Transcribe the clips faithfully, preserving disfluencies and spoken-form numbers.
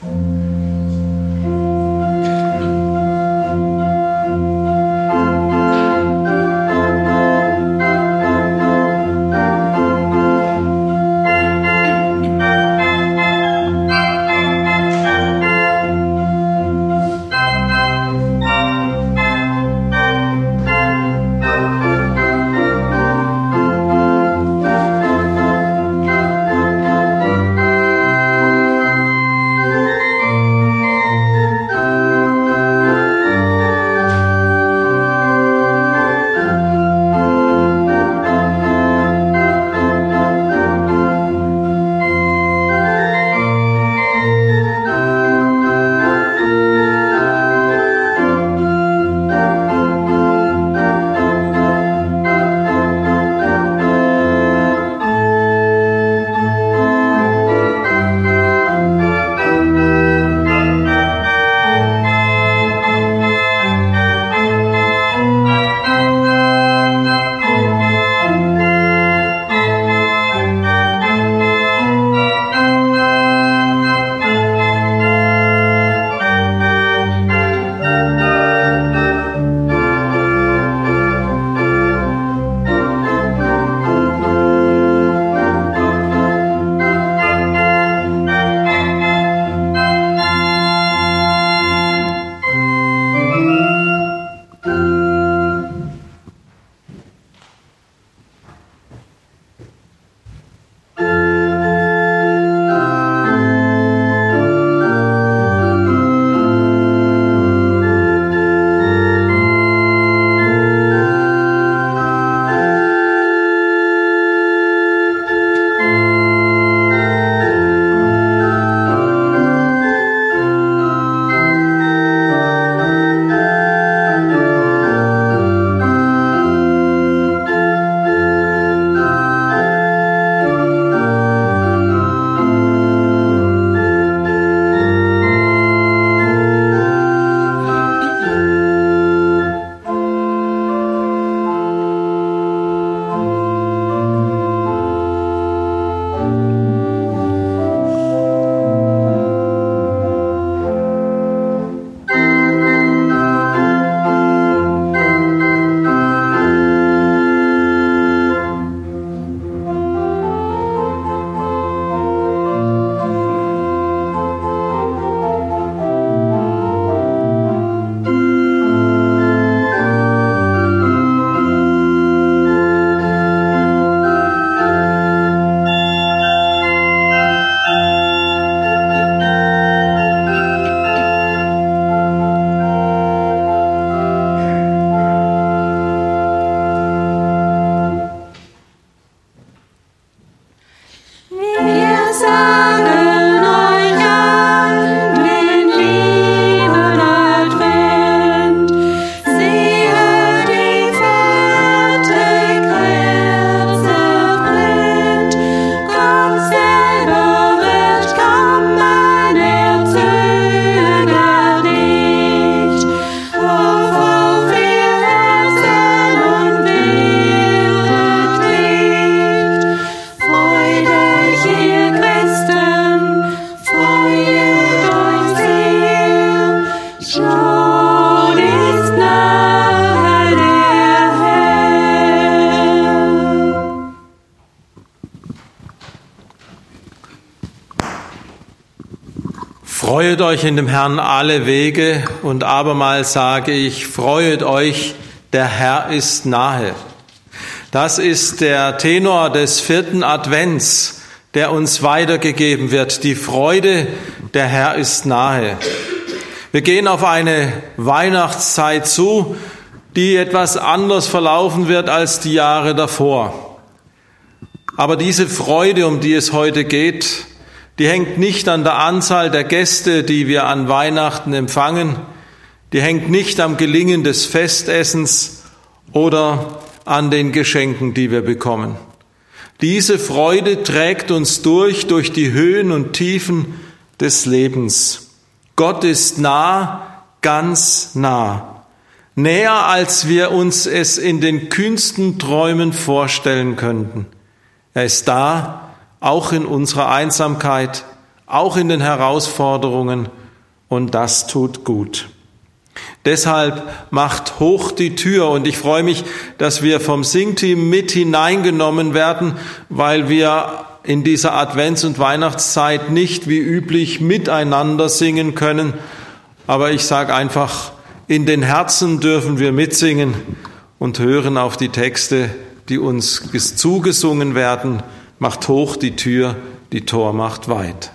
Freuet euch in dem Herrn alle Wege, und abermals sage ich, freuet euch, der Herr ist nahe. Das ist der Tenor des vierten Advents, der uns weitergegeben wird. Die Freude, der Herr ist nahe. Wir gehen auf eine Weihnachtszeit zu, die etwas anders verlaufen wird als die Jahre davor. Aber diese Freude, um die es heute geht, die hängt nicht an der Anzahl der Gäste, die wir an Weihnachten empfangen, die hängt nicht am Gelingen des Festessens oder an den Geschenken, die wir bekommen. Diese Freude trägt uns durch, durch die Höhen und Tiefen des Lebens. Gott ist nah, ganz nah. Näher, als wir uns es in den kühnsten Träumen vorstellen könnten. Er ist da, auch in unserer Einsamkeit, auch in den Herausforderungen, und das tut gut. Deshalb macht hoch die Tür, und ich freue mich, dass wir vom Singteam mit hineingenommen werden, weil wir in dieser Advents- und Weihnachtszeit nicht wie üblich miteinander singen können. Aber ich sage einfach, in den Herzen dürfen wir mitsingen und hören auf die Texte, die uns zugesungen werden. Macht hoch die Tür, die Tor macht weit.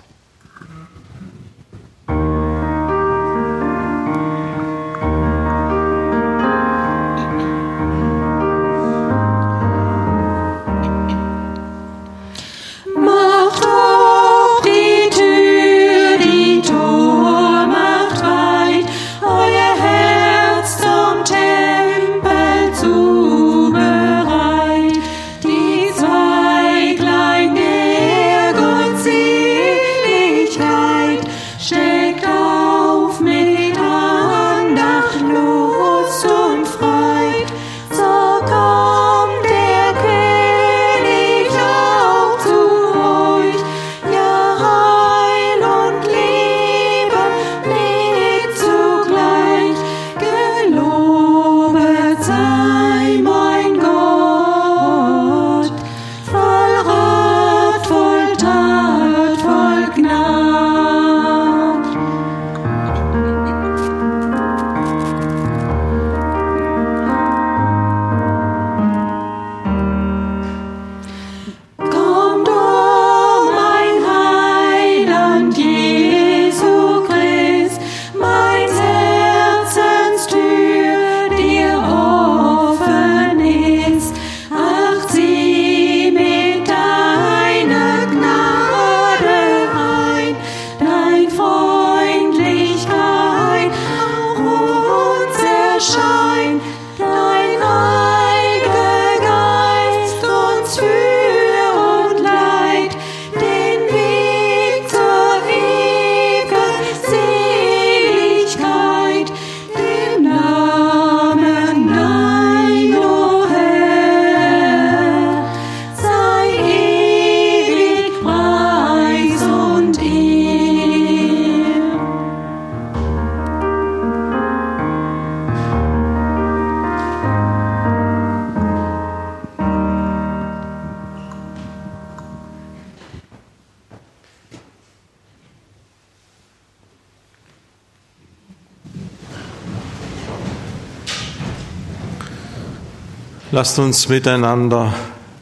Lasst uns miteinander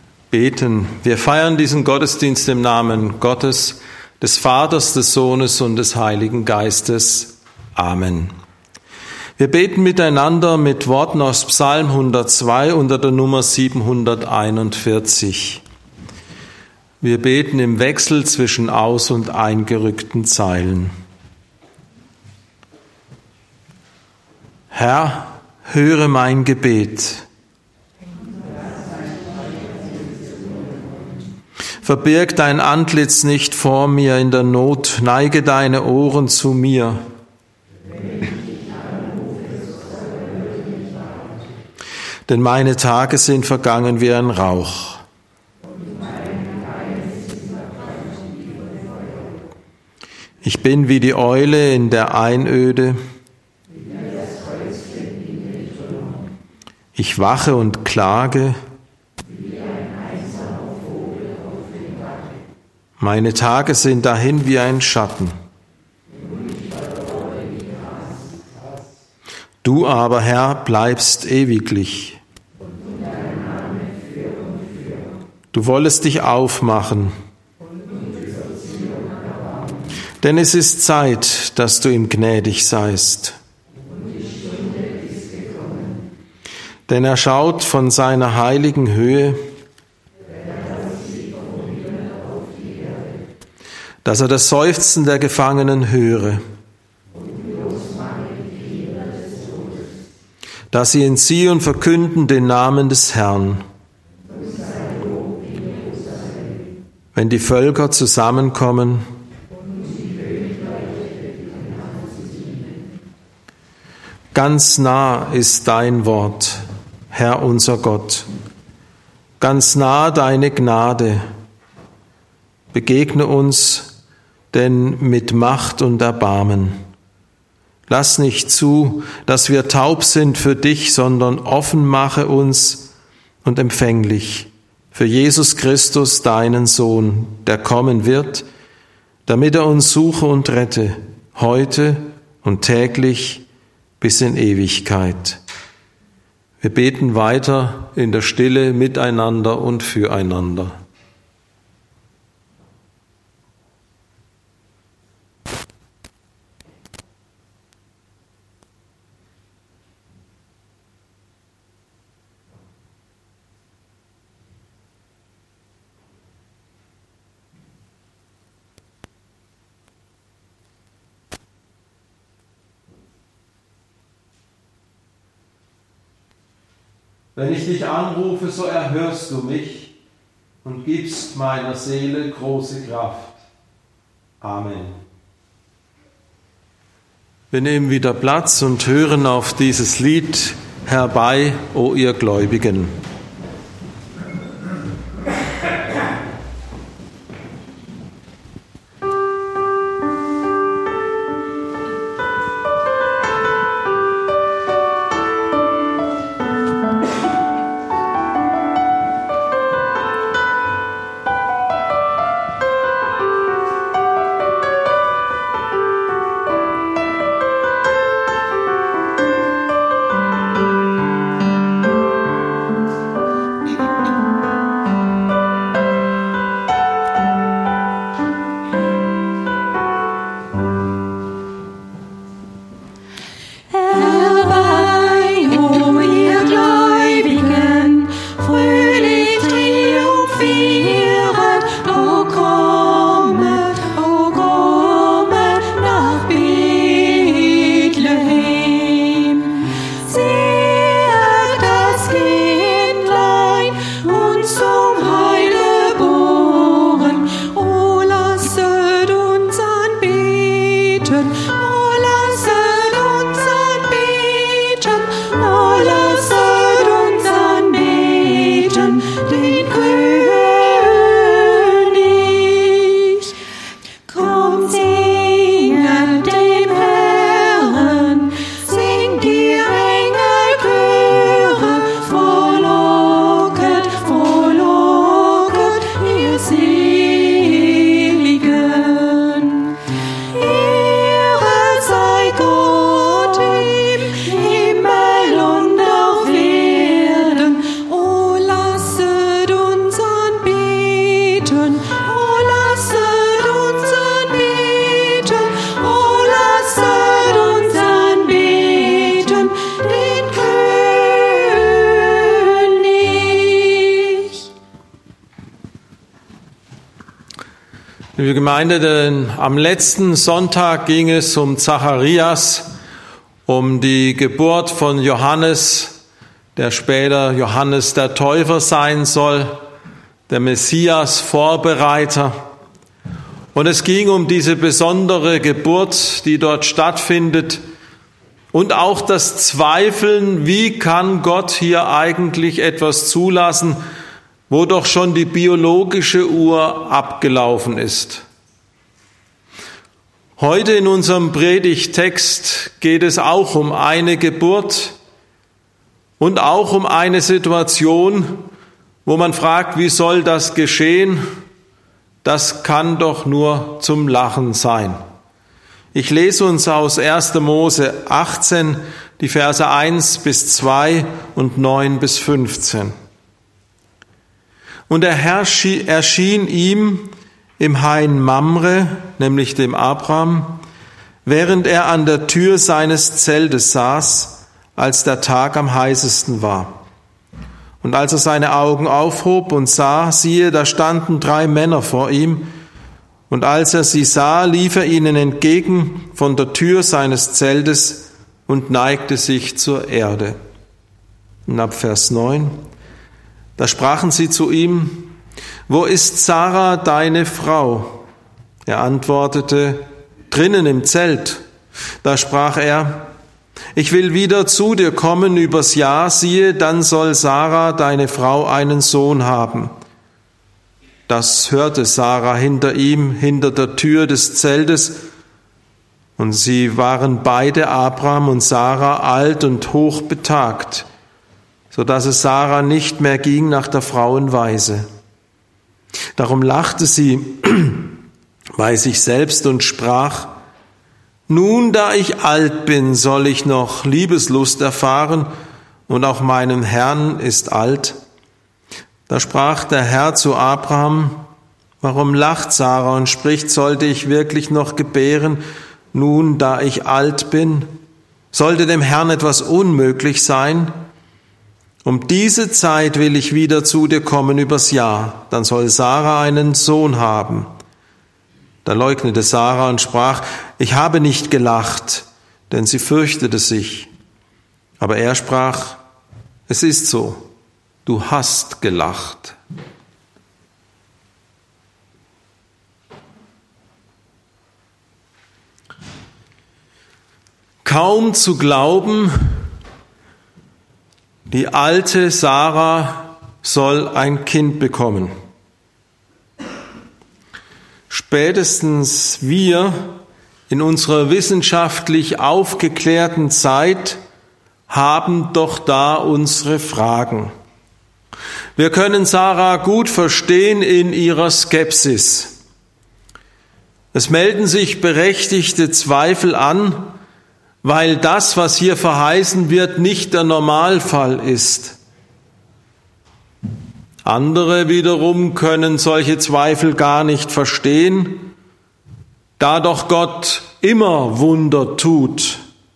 beten. Wir feiern diesen Gottesdienst im Namen Gottes, des Vaters, des Sohnes und des Heiligen Geistes. Amen. Wir beten miteinander mit Worten aus Psalm hundertzwei unter der Nummer siebenhunderteinundvierzig. Wir beten im Wechsel zwischen aus- und eingerückten Zeilen. Herr, höre mein Gebet. Verbirg dein Antlitz nicht vor mir in der Not, neige deine Ohren zu mir. Denn meine Tage sind vergangen wie ein Rauch. Ich bin wie die Eule in der Einöde. Ich wache und klage. Meine Tage sind dahin wie ein Schatten. Du aber, Herr, bleibst ewiglich. Du wollest dich aufmachen. Denn es ist Zeit, dass du ihm gnädig seist. Denn er schaut von seiner heiligen Höhe, dass er das Seufzen der Gefangenen höre, dass sie in Zion verkünden den Namen des Herrn. Wenn die Völker zusammenkommen, ganz nah ist dein Wort, Herr unser Gott, ganz nah deine Gnade. Begegne uns denn mit Macht und Erbarmen. Lass nicht zu, dass wir taub sind für dich, sondern offen mache uns und empfänglich für Jesus Christus, deinen Sohn, der kommen wird, damit er uns suche und rette, heute und täglich bis in Ewigkeit. Wir beten weiter in der Stille miteinander und füreinander. Wenn ich dich anrufe, so erhörst du mich und gibst meiner Seele große Kraft. Amen. Wir nehmen wieder Platz und hören auf dieses Lied Herbei, o ihr Gläubigen. Liebe Gemeinde, denn am letzten Sonntag ging es um Zacharias, um die Geburt von Johannes, der später Johannes der Täufer sein soll, der Messias-Vorbereiter. Und es ging um diese besondere Geburt, die dort stattfindet, und auch das Zweifeln, wie kann Gott hier eigentlich etwas zulassen, wo doch schon die biologische Uhr abgelaufen ist. Heute in unserem Predigttext geht es auch um eine Geburt und auch um eine Situation, wo man fragt, wie soll das geschehen? Das kann doch nur zum Lachen sein. Ich lese uns aus erster Mose achtzehn, die Verse eins bis zwei und neun bis fünfzehn. Und der Herr erschien ihm im Hain Mamre, nämlich dem Abraham, während er an der Tür seines Zeltes saß, als der Tag am heißesten war. Und als er seine Augen aufhob und sah, siehe, da standen drei Männer vor ihm. Und als er sie sah, lief er ihnen entgegen von der Tür seines Zeltes und neigte sich zur Erde. Und ab Vers neun. Da sprachen sie zu ihm: Wo ist Sarah, deine Frau? Er antwortete: Drinnen im Zelt. Da sprach er: Ich will wieder zu dir kommen übers Jahr, siehe, dann soll Sarah, deine Frau, einen Sohn haben. Das hörte Sarah hinter ihm, hinter der Tür des Zeltes. Und sie waren beide, Abraham und Sarah, alt und hochbetagt, so dass es Sarah nicht mehr ging nach der Frauenweise. Darum lachte sie bei sich selbst und sprach: Nun, da ich alt bin, soll ich noch Liebeslust erfahren, und auch meinem Herrn ist alt. Da sprach der Herr zu Abraham: Warum lacht Sarah und spricht, sollte ich wirklich noch gebären, nun, da ich alt bin? Sollte dem Herrn etwas unmöglich sein? Um diese Zeit will ich wieder zu dir kommen übers Jahr, dann soll Sarah einen Sohn haben. Da leugnete Sarah und sprach: Ich habe nicht gelacht, denn sie fürchtete sich. Aber er sprach: Es ist so, du hast gelacht. Kaum zu glauben, die alte Sarah soll ein Kind bekommen. Spätestens wir in unserer wissenschaftlich aufgeklärten Zeit haben doch da unsere Fragen. Wir können Sarah gut verstehen in ihrer Skepsis. Es melden sich berechtigte Zweifel an, weil das, was hier verheißen wird, nicht der Normalfall ist. Andere wiederum können solche Zweifel gar nicht verstehen, da doch Gott immer Wunder tut.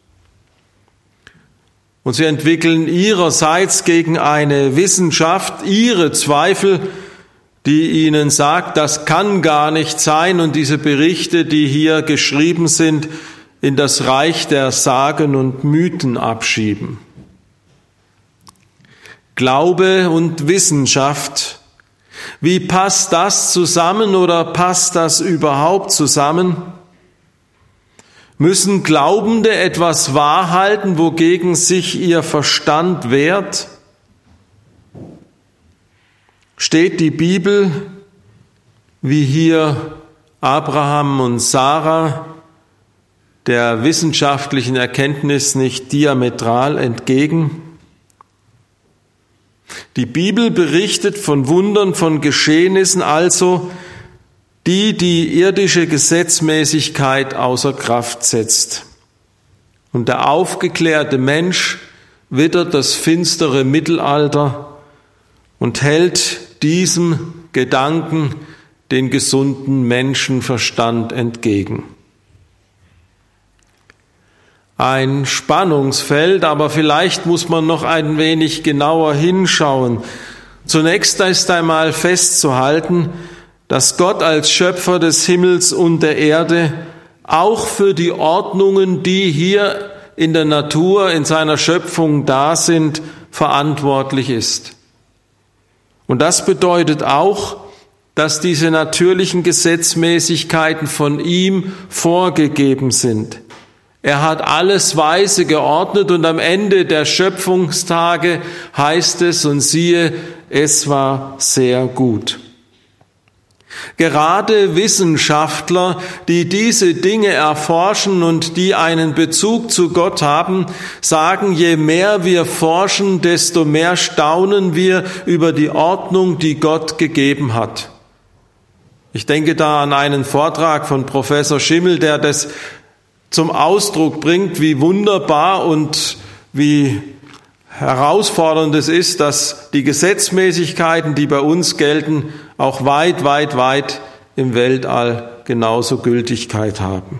Und sie entwickeln ihrerseits gegen eine Wissenschaft ihre Zweifel, die ihnen sagt, das kann gar nicht sein, und diese Berichte, die hier geschrieben sind, in das Reich der Sagen und Mythen abschieben. Glaube und Wissenschaft, wie passt das zusammen oder passt das überhaupt zusammen? Müssen Glaubende etwas wahrhalten, wogegen sich ihr Verstand wehrt? Steht die Bibel, wie hier Abraham und Sarah, der wissenschaftlichen Erkenntnis nicht diametral entgegen? Die Bibel berichtet von Wundern, von Geschehnissen also, die die irdische Gesetzmäßigkeit außer Kraft setzt. Und der aufgeklärte Mensch wittert das finstere Mittelalter und hält diesem Gedanken den gesunden Menschenverstand entgegen. Ein Spannungsfeld, aber vielleicht muss man noch ein wenig genauer hinschauen. Zunächst ist einmal festzuhalten, dass Gott als Schöpfer des Himmels und der Erde auch für die Ordnungen, die hier in der Natur, in seiner Schöpfung da sind, verantwortlich ist. Und das bedeutet auch, dass diese natürlichen Gesetzmäßigkeiten von ihm vorgegeben sind. Er hat alles weise geordnet und am Ende der Schöpfungstage heißt es, und siehe, es war sehr gut. Gerade Wissenschaftler, die diese Dinge erforschen und die einen Bezug zu Gott haben, sagen, je mehr wir forschen, desto mehr staunen wir über die Ordnung, die Gott gegeben hat. Ich denke da an einen Vortrag von Professor Schimmel, der das zum Ausdruck bringt, wie wunderbar und wie herausfordernd es ist, dass die Gesetzmäßigkeiten, die bei uns gelten, auch weit, weit, weit im Weltall genauso Gültigkeit haben.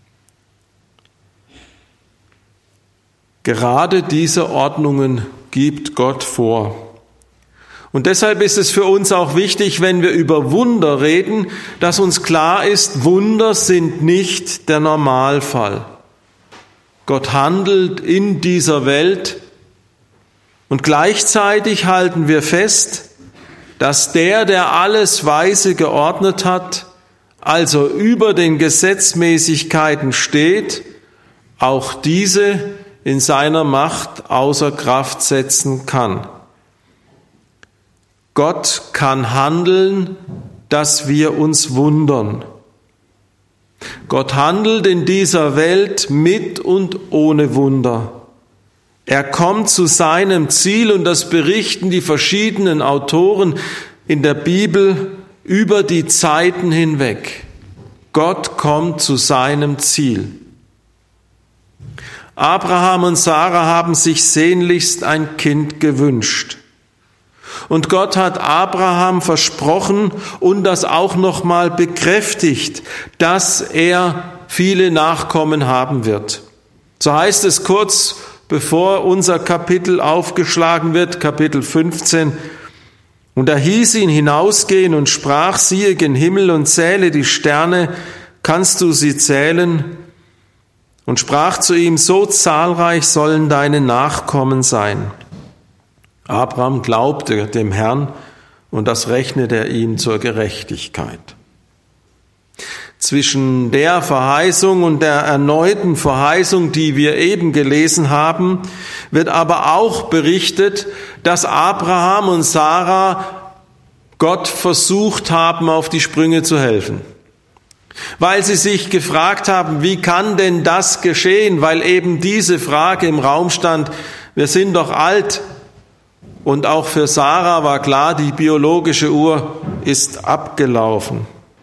Gerade diese Ordnungen gibt Gott vor. Und deshalb ist es für uns auch wichtig, wenn wir über Wunder reden, dass uns klar ist, Wunder sind nicht der Normalfall. Gott handelt in dieser Welt und gleichzeitig halten wir fest, dass der, der alles weise geordnet hat, also über den Gesetzmäßigkeiten steht, auch diese in seiner Macht außer Kraft setzen kann. Gott kann handeln dass wir uns wundern. Gott handelt in dieser Welt mit und ohne Wunder. Er kommt zu seinem Ziel und das berichten die verschiedenen Autoren in der Bibel über die Zeiten hinweg. Gott kommt zu seinem Ziel. Abraham und Sarah haben sich sehnlichst ein Kind gewünscht. Und Gott hat Abraham versprochen und das auch nochmal bekräftigt, dass er viele Nachkommen haben wird. So heißt es kurz, bevor unser Kapitel aufgeschlagen wird, Kapitel fünfzehn. Und er hieß ihn hinausgehen und sprach, siehe gen Himmel und zähle die Sterne, kannst du sie zählen? Und sprach zu ihm, so zahlreich sollen deine Nachkommen sein. Abraham glaubte dem Herrn und das rechnete er ihm zur Gerechtigkeit. Zwischen der Verheißung und der erneuten Verheißung, die wir eben gelesen haben, wird aber auch berichtet, dass Abraham und Sarah Gott versucht haben, auf die Sprünge zu helfen. Weil sie sich gefragt haben, wie kann denn das geschehen? Weil eben diese Frage im Raum stand, wir sind doch alt. Und auch für Sarah war klar, die biologische Uhr ist abgelaufen.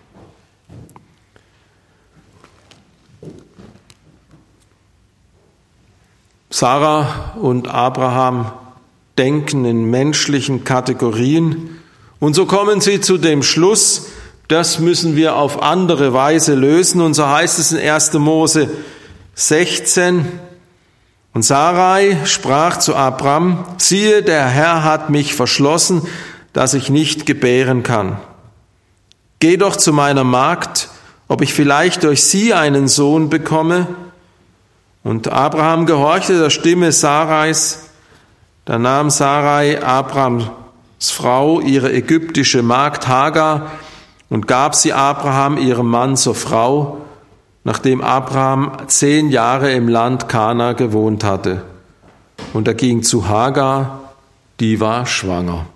Sarah und Abraham denken in menschlichen Kategorien und so kommen sie zu dem Schluss, das müssen wir auf andere Weise lösen. Und so heißt es in erster Mose sechzehn, und Sarai sprach zu Abram, siehe, der Herr hat mich verschlossen, dass ich nicht gebären kann. Geh doch zu meiner Magd, ob ich vielleicht durch sie einen Sohn bekomme. Und Abraham gehorchte der Stimme Sarais. Da nahm Sarai Abrams Frau, ihre ägyptische Magd Hagar, und gab sie Abraham, ihrem Mann, zur Frau, nachdem Abraham zehn Jahre im Land Kana gewohnt hatte. Und er ging zu Hagar, die war schwanger.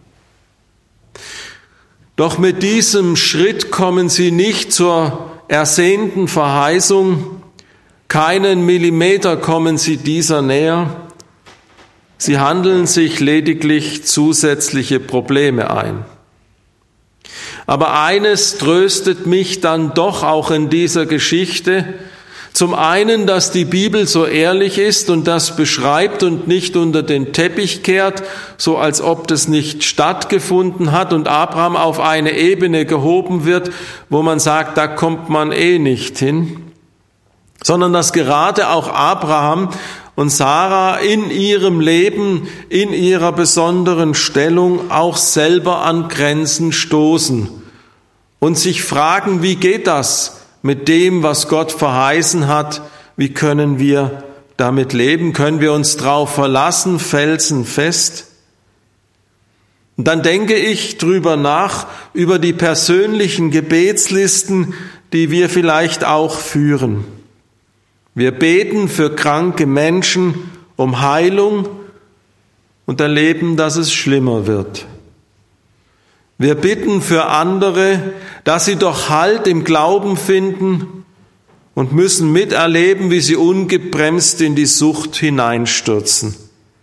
Doch mit diesem Schritt kommen sie nicht zur ersehnten Verheißung. Keinen Millimeter kommen sie dieser näher. Sie handeln sich lediglich zusätzliche Probleme ein. Aber eines tröstet mich dann doch auch in dieser Geschichte. Zum einen, dass die Bibel so ehrlich ist und das beschreibt und nicht unter den Teppich kehrt, so als ob das nicht stattgefunden hat und Abraham auf eine Ebene gehoben wird, wo man sagt, da kommt man eh nicht hin, sondern dass gerade auch Abraham und Sarah in ihrem Leben, in ihrer besonderen Stellung auch selber an Grenzen stoßen und sich fragen, wie geht das mit dem, was Gott verheißen hat? Wie können wir damit leben? Können wir uns drauf verlassen, felsenfest? Und dann denke ich drüber nach, über die persönlichen Gebetslisten, die wir vielleicht auch führen. Wir beten für kranke Menschen um Heilung und erleben, dass es schlimmer wird. Wir bitten für andere, dass sie doch Halt im Glauben finden und müssen miterleben, wie sie ungebremst in die Sucht hineinstürzen.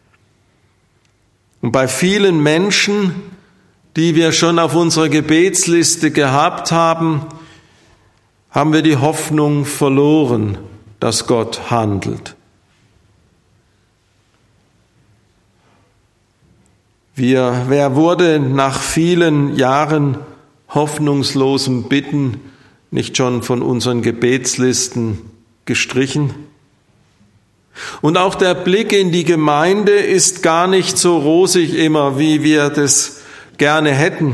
Und bei vielen Menschen, die wir schon auf unserer Gebetsliste gehabt haben, haben wir die Hoffnung verloren, dass Gott handelt. Wir, wer wurde nach vielen Jahren hoffnungslosem Bitten nicht schon von unseren Gebetslisten gestrichen? Und auch der Blick in die Gemeinde ist gar nicht so rosig immer, wie wir das gerne hätten.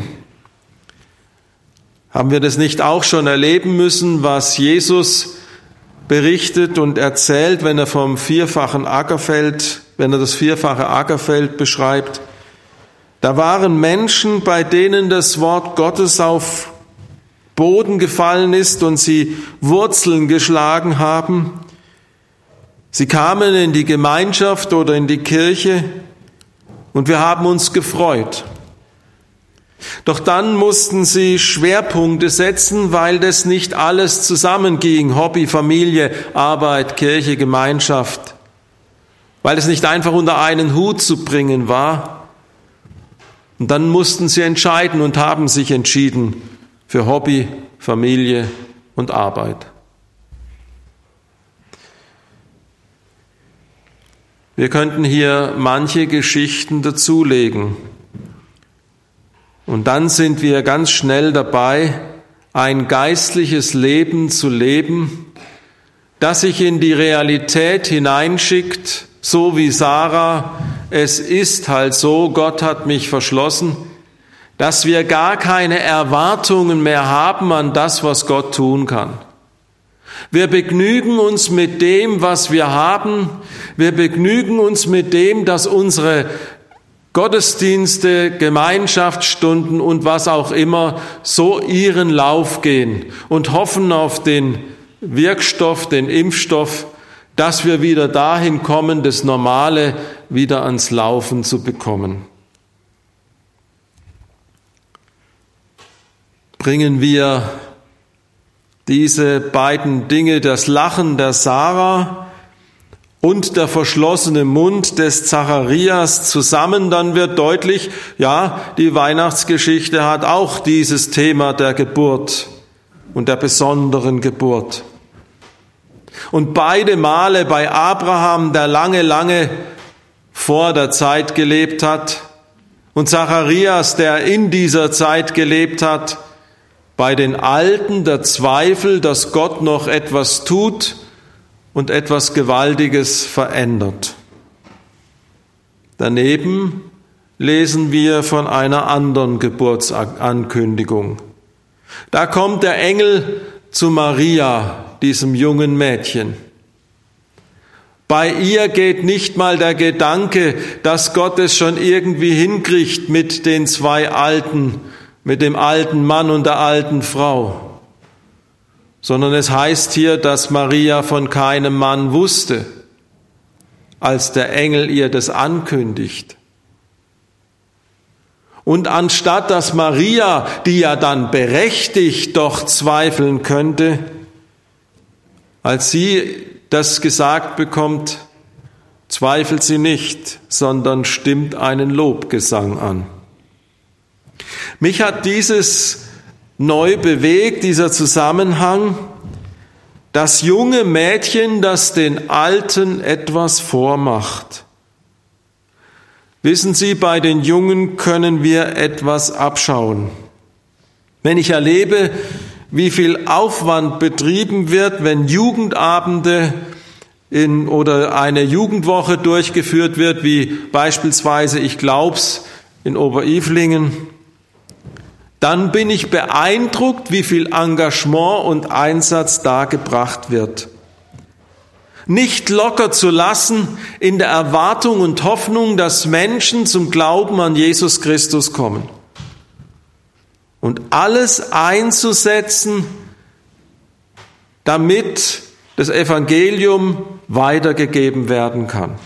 Haben wir das nicht auch schon erleben müssen, was Jesus berichtet und erzählt, wenn er vom vierfachen Ackerfeld, wenn er das vierfache Ackerfeld beschreibt? Da waren Menschen, bei denen das Wort Gottes auf Boden gefallen ist und sie Wurzeln geschlagen haben. Sie kamen in die Gemeinschaft oder in die Kirche und wir haben uns gefreut. Doch dann mussten sie Schwerpunkte setzen, weil das nicht alles zusammenging. Hobby, Familie, Arbeit, Kirche, Gemeinschaft. Weil es nicht einfach unter einen Hut zu bringen war. Und dann mussten sie entscheiden und haben sich entschieden für Hobby, Familie und Arbeit. Wir könnten hier manche Geschichten dazulegen. Und dann sind wir ganz schnell dabei, ein geistliches Leben zu leben, das sich in die Realität hineinschickt, so wie Sarah, es ist halt so, Gott hat mich verschlossen, dass wir gar keine Erwartungen mehr haben an das, was Gott tun kann. Wir begnügen uns mit dem, was wir haben. Wir begnügen uns mit dem, dass unsere Gottesdienste, Gemeinschaftsstunden und was auch immer so ihren Lauf gehen und hoffen auf den Wirkstoff, den Impfstoff, dass wir wieder dahin kommen, das Normale wieder ans Laufen zu bekommen. Bringen wir diese beiden Dinge, das Lachen der Sarah und der verschlossene Mund des Zacharias zusammen, dann wird deutlich, ja, die Weihnachtsgeschichte hat auch dieses Thema der Geburt und der besonderen Geburt. Und beide Male bei Abraham, der lange, lange vor der Zeit gelebt hat, und Zacharias, der in dieser Zeit gelebt hat, bei den Alten der Zweifel, dass Gott noch etwas tut und etwas Gewaltiges verändert. Daneben lesen wir von einer anderen Geburtsankündigung. Da kommt der Engel zu Maria, diesem jungen Mädchen. Bei ihr geht nicht mal der Gedanke, dass Gott es schon irgendwie hinkriegt mit den zwei Alten, mit dem alten Mann und der alten Frau, sondern es heißt hier, dass Maria von keinem Mann wusste, als der Engel ihr das ankündigt. Und anstatt dass Maria, die ja dann berechtigt doch zweifeln könnte, als sie das gesagt bekommt, zweifelt sie nicht, sondern stimmt einen Lobgesang an. Mich hat dieses neu bewegt, dieser Zusammenhang, das junge Mädchen, das den Alten etwas vormacht. Wissen Sie, bei den Jungen können wir etwas abschauen. Wenn ich erlebe, wie viel Aufwand betrieben wird, wenn Jugendabende in, oder eine Jugendwoche durchgeführt wird, wie beispielsweise, ich glaub's, in Oberilflingen, dann bin ich beeindruckt, wie viel Engagement und Einsatz da gebracht wird. Nicht locker zu lassen in der Erwartung und Hoffnung, dass Menschen zum Glauben an Jesus Christus kommen. Und alles einzusetzen, damit das Evangelium weitergegeben werden kann.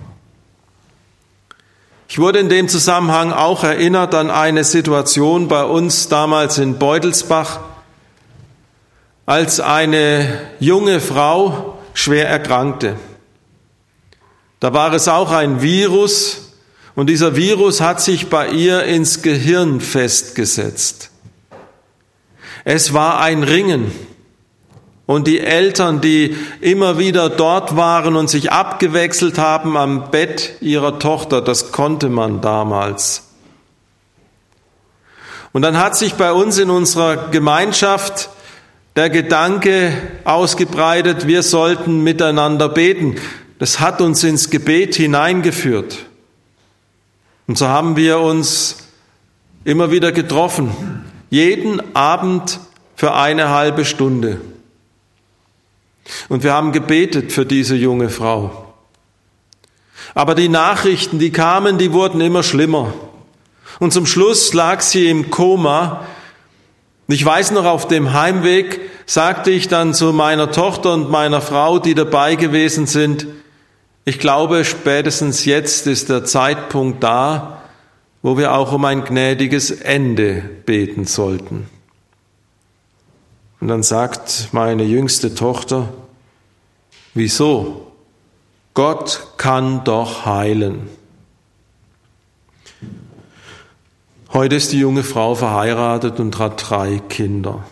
Ich wurde in dem Zusammenhang auch erinnert an eine Situation bei uns damals in Beutelsbach, als eine junge Frau schwer erkrankte. Da war es auch ein Virus und dieser Virus hat sich bei ihr ins Gehirn festgesetzt. Es war ein Ringen. Und die Eltern, die immer wieder dort waren und sich abgewechselt haben am Bett ihrer Tochter, das konnte man damals. Und dann hat sich bei uns in unserer Gemeinschaft der Gedanke ausgebreitet, wir sollten miteinander beten. Das hat uns ins Gebet hineingeführt. Und so haben wir uns immer wieder getroffen, jeden Abend für eine halbe Stunde. Und wir haben gebetet für diese junge Frau. Aber die Nachrichten, die kamen, die wurden immer schlimmer. Und zum Schluss lag sie im Koma. Und ich weiß noch, auf dem Heimweg sagte ich dann zu meiner Tochter und meiner Frau, die dabei gewesen sind, ich glaube, spätestens jetzt ist der Zeitpunkt da, wo wir auch um ein gnädiges Ende beten sollten. Und dann sagt meine jüngste Tochter, wieso? Gott kann doch heilen. Heute ist die junge Frau verheiratet und hat drei Kinder.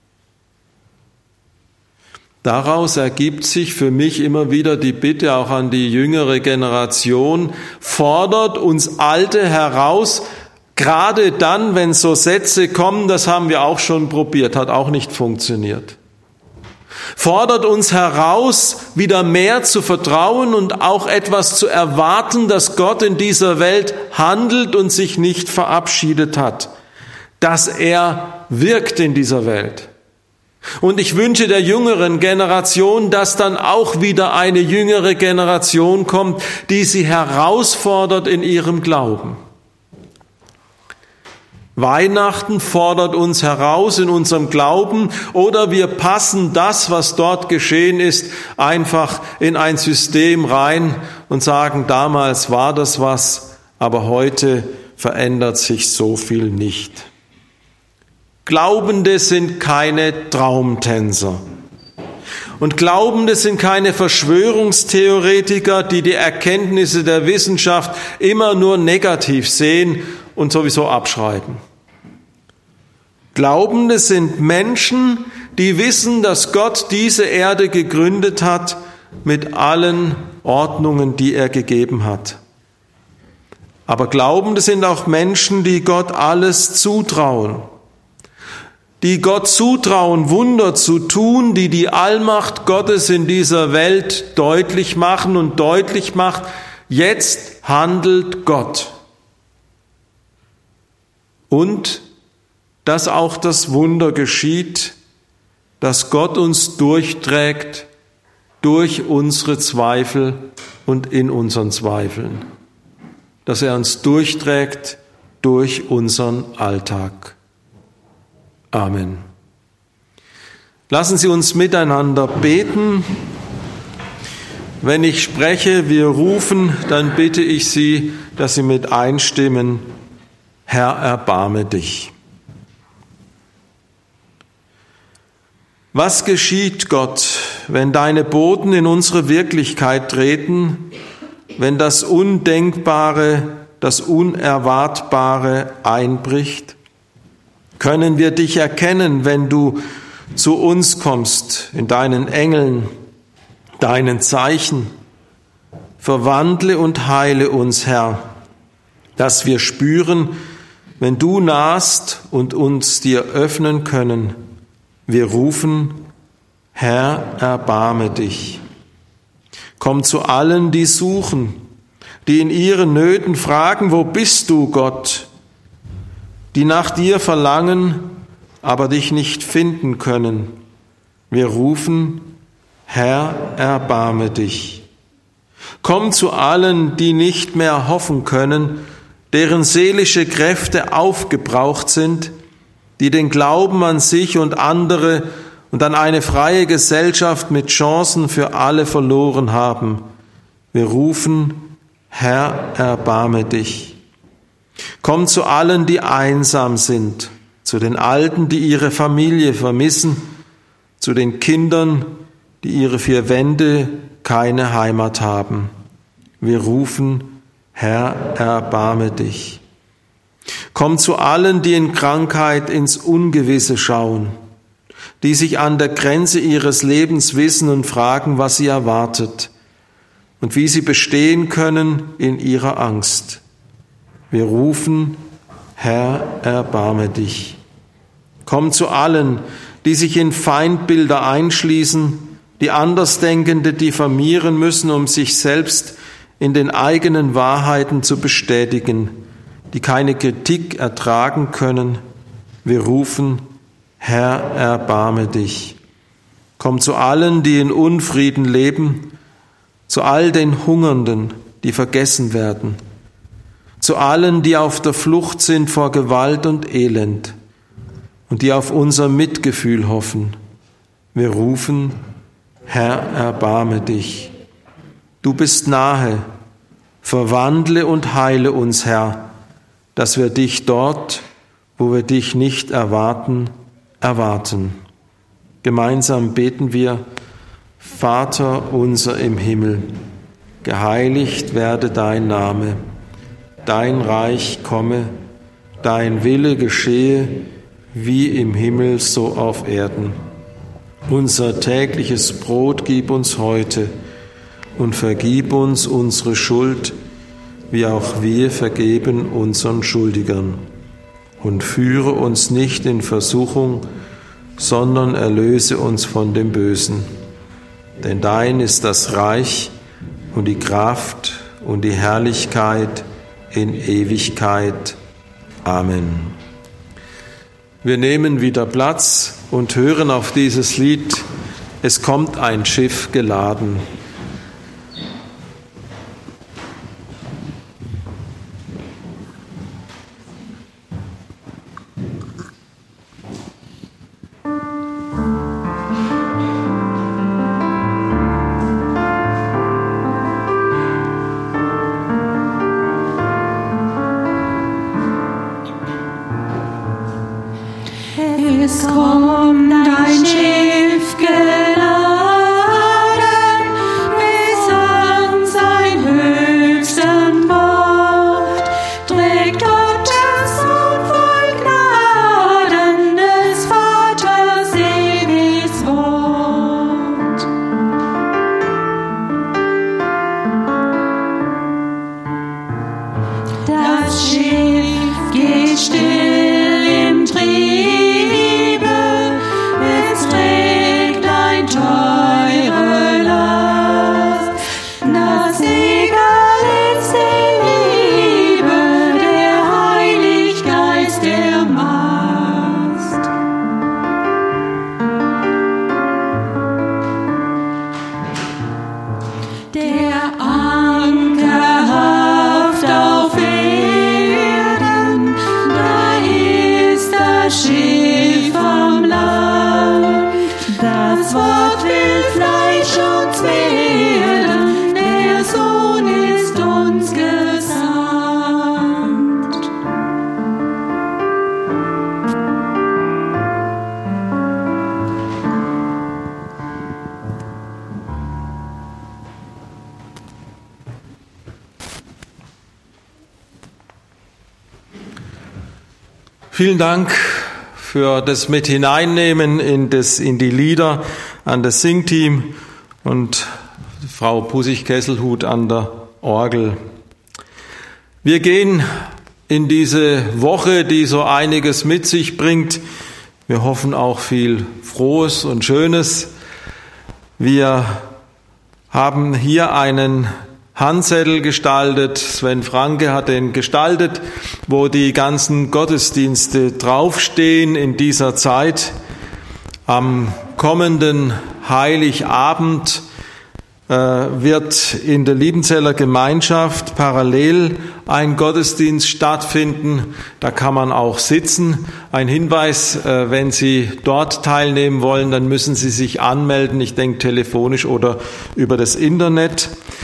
Daraus ergibt sich für mich immer wieder die Bitte auch an die jüngere Generation, fordert uns Alte heraus, gerade dann, wenn so Sätze kommen, das haben wir auch schon probiert, hat auch nicht funktioniert. Fordert uns heraus, wieder mehr zu vertrauen und auch etwas zu erwarten, dass Gott in dieser Welt handelt und sich nicht verabschiedet hat, dass er wirkt in dieser Welt. Und ich wünsche der jüngeren Generation, dass dann auch wieder eine jüngere Generation kommt, die sie herausfordert in ihrem Glauben. Weihnachten fordert uns heraus in unserem Glauben oder wir passen das, was dort geschehen ist, einfach in ein System rein und sagen, damals war das was, aber heute verändert sich so viel nicht. Glaubende sind keine Traumtänzer. Und Glaubende sind keine Verschwörungstheoretiker, die die Erkenntnisse der Wissenschaft immer nur negativ sehen und sowieso abschreiben. Glaubende sind Menschen, die wissen, dass Gott diese Erde gegründet hat mit allen Ordnungen, die er gegeben hat. Aber Glaubende sind auch Menschen, die Gott alles zutrauen. Die Gott zutrauen, Wunder zu tun, die die Allmacht Gottes in dieser Welt deutlich machen und deutlich macht, jetzt handelt Gott. Und dass auch das Wunder geschieht, dass Gott uns durchträgt durch unsere Zweifel und in unseren Zweifeln. Dass er uns durchträgt durch unseren Alltag. Amen. Lassen Sie uns miteinander beten. Wenn ich spreche, wir rufen, dann bitte ich Sie, dass Sie mit einstimmen, Herr, erbarme dich. Was geschieht, Gott, wenn deine Boten in unsere Wirklichkeit treten, wenn das Undenkbare, das Unerwartbare einbricht? Können wir dich erkennen, wenn du zu uns kommst, in deinen Engeln, deinen Zeichen? Verwandle und heile uns, Herr, dass wir spüren, wenn du nahst und uns dir öffnen können. Wir rufen, Herr, erbarme dich. Komm zu allen, die suchen, die in ihren Nöten fragen, wo bist du, Gott? Die nach dir verlangen, aber dich nicht finden können. Wir rufen, Herr, erbarme dich. Komm zu allen, die nicht mehr hoffen können, deren seelische Kräfte aufgebraucht sind, die den Glauben an sich und andere und an eine freie Gesellschaft mit Chancen für alle verloren haben. Wir rufen, Herr, erbarme dich. Komm zu allen, die einsam sind, zu den Alten, die ihre Familie vermissen, zu den Kindern, die ihre vier Wände keine Heimat haben. Wir rufen, Herr, erbarme dich. Komm zu allen, die in Krankheit ins Ungewisse schauen, die sich an der Grenze ihres Lebens wissen und fragen, was sie erwartet und wie sie bestehen können in ihrer Angst. Wir rufen, Herr, erbarme dich. Komm zu allen, die sich in Feindbilder einschließen, die Andersdenkende diffamieren müssen, um sich selbst in den eigenen Wahrheiten zu bestätigen, die keine Kritik ertragen können. Wir rufen, Herr, erbarme dich. Komm zu allen, die in Unfrieden leben, zu all den Hungernden, die vergessen werden, zu allen, die auf der Flucht sind vor Gewalt und Elend und die auf unser Mitgefühl hoffen. Wir rufen, Herr, erbarme dich. Du bist nahe, verwandle und heile uns, Herr, dass wir dich dort, wo wir dich nicht erwarten, erwarten. Gemeinsam beten wir: Vater unser im Himmel, geheiligt werde dein Name, dein Reich komme, dein Wille geschehe, wie im Himmel so auf Erden. Unser tägliches Brot gib uns heute und vergib uns unsere Schuld, wie auch wir vergeben unseren Schuldigern. Und führe uns nicht in Versuchung, sondern erlöse uns von dem Bösen. Denn dein ist das Reich und die Kraft und die Herrlichkeit in Ewigkeit. Amen. Wir nehmen wieder Platz und hören auf dieses Lied: Es kommt ein Schiff geladen. Es kommt ein Schiff geladen, bis an sein höchsten Bord, trägt Gottes Sohn voll Gnaden des Vaters ewiges Wort. Das Schiff geht still im Trieb, Vielen Dank für das Mit hineinnehmen in, das, in die Lieder an das Singteam und Frau Pussig-Kesselhut an der Orgel. Wir gehen in diese Woche, die so einiges mit sich bringt. Wir hoffen auch viel Frohes und Schönes. Wir haben hier einen Handzettel gestaltet, Sven Franke hat den gestaltet, wo die ganzen Gottesdienste draufstehen in dieser Zeit. Am kommenden Heiligabend äh, wird in der Liebenzeller Gemeinschaft parallel ein Gottesdienst stattfinden. Da kann man auch sitzen. Ein Hinweis, äh, wenn Sie dort teilnehmen wollen, dann müssen Sie sich anmelden, ich denke telefonisch oder über das Internet.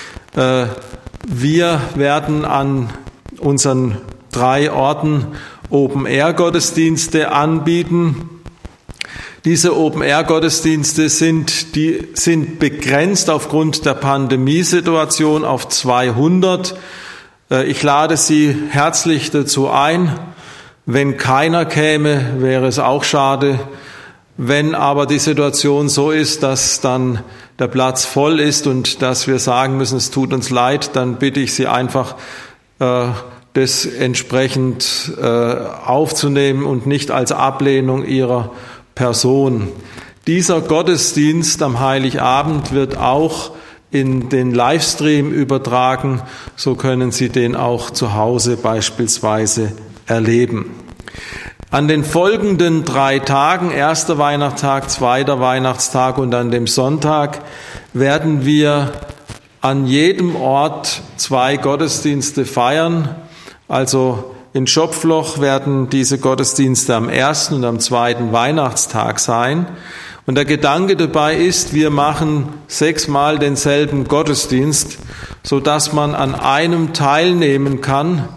Wir werden an unseren drei Orten Open-Air-Gottesdienste anbieten. Diese Open-Air-Gottesdienste sind, die sind begrenzt aufgrund der Pandemiesituation auf zweihundert. Ich lade Sie herzlich dazu ein. Wenn keiner käme, wäre es auch schade. Wenn aber die Situation so ist, dass dann der Platz voll ist und dass wir sagen müssen, es tut uns leid, dann bitte ich Sie einfach, äh, das entsprechend äh, aufzunehmen und nicht als Ablehnung Ihrer Person. Dieser Gottesdienst am Heiligabend wird auch in den Livestream übertragen, so können Sie den auch zu Hause beispielsweise erleben. An den folgenden drei Tagen, erster Weihnachtstag, zweiter Weihnachtstag und an dem Sonntag, werden wir an jedem Ort zwei Gottesdienste feiern. Also in Schopfloch werden diese Gottesdienste am ersten und am zweiten Weihnachtstag sein. Und der Gedanke dabei ist, wir machen sechsmal denselben Gottesdienst, sodass man an einem teilnehmen kann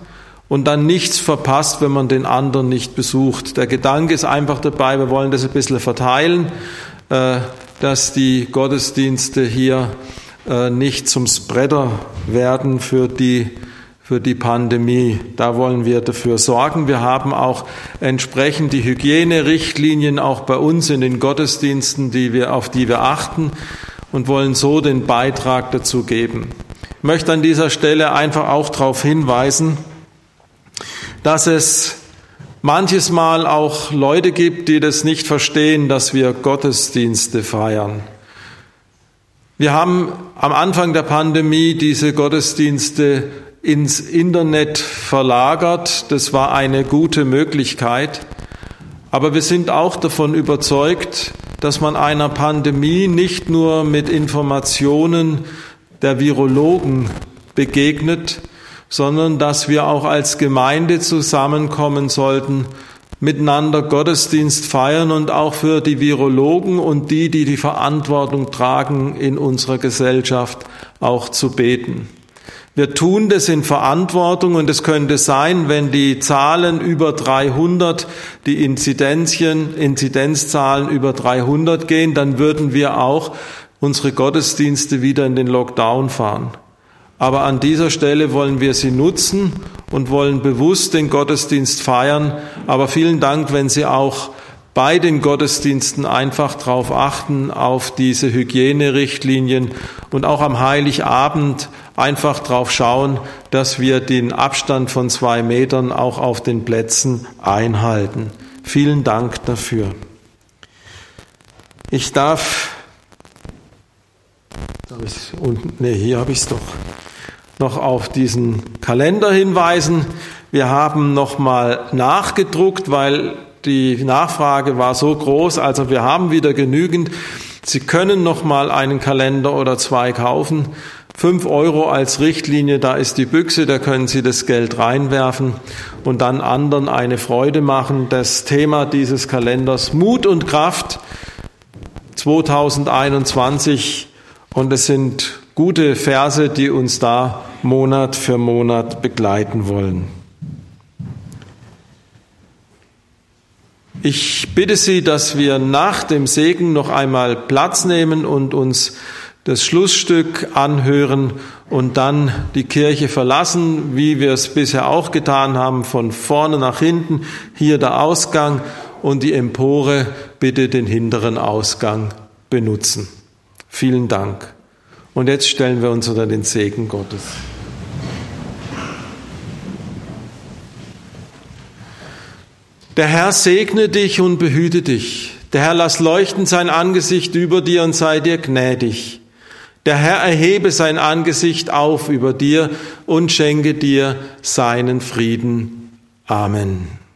und dann nichts verpasst, wenn man den anderen nicht besucht. Der Gedanke ist einfach dabei, wir wollen das ein bisschen verteilen, dass die Gottesdienste hier nicht zum Spreader werden für die, für die Pandemie. Da wollen wir dafür sorgen. Wir haben auch entsprechend die Hygienerichtlinien auch bei uns in den Gottesdiensten, die wir, auf die wir achten und wollen so den Beitrag dazu geben. Ich möchte an dieser Stelle einfach auch darauf hinweisen, dass es manches Mal auch Leute gibt, die das nicht verstehen, dass wir Gottesdienste feiern. Wir haben am Anfang der Pandemie diese Gottesdienste ins Internet verlagert. Das war eine gute Möglichkeit. Aber wir sind auch davon überzeugt, dass man einer Pandemie nicht nur mit Informationen der Virologen begegnet, sondern dass wir auch als Gemeinde zusammenkommen sollten, miteinander Gottesdienst feiern und auch für die Virologen und die, die die Verantwortung tragen in unserer Gesellschaft, auch zu beten. Wir tun das in Verantwortung und es könnte sein, wenn die Zahlen über dreihundert, die Inzidenzien, Inzidenzzahlen über dreihundert gehen, dann würden wir auch unsere Gottesdienste wieder in den Lockdown fahren. Aber an dieser Stelle wollen wir sie nutzen und wollen bewusst den Gottesdienst feiern. Aber vielen Dank, wenn Sie auch bei den Gottesdiensten einfach darauf achten, auf diese Hygienerichtlinien und auch am Heiligabend einfach darauf schauen, dass wir den Abstand von zwei Metern auch auf den Plätzen einhalten. Vielen Dank dafür. Ich darf, und, nee, hier habe ich es doch, noch auf diesen Kalender hinweisen. Wir haben nochmal nachgedruckt, weil die Nachfrage war so groß, also wir haben wieder genügend. Sie können nochmal einen Kalender oder zwei kaufen. Fünf Euro als Richtlinie, da ist die Büchse, da können Sie das Geld reinwerfen und dann anderen eine Freude machen. Das Thema dieses Kalenders: Mut und Kraft zweitausendeinundzwanzig, und es sind gute Verse, die uns da Monat für Monat begleiten wollen. Ich bitte Sie, dass wir nach dem Segen noch einmal Platz nehmen und uns das Schlussstück anhören und dann die Kirche verlassen, wie wir es bisher auch getan haben, von vorne nach hinten. Hier der Ausgang und die Empore, bitte den hinteren Ausgang benutzen. Vielen Dank. Und jetzt stellen wir uns unter den Segen Gottes. Der Herr segne dich und behüte dich. Der Herr lass leuchten sein Angesicht über dir und sei dir gnädig. Der Herr erhebe sein Angesicht auf über dir und schenke dir seinen Frieden. Amen.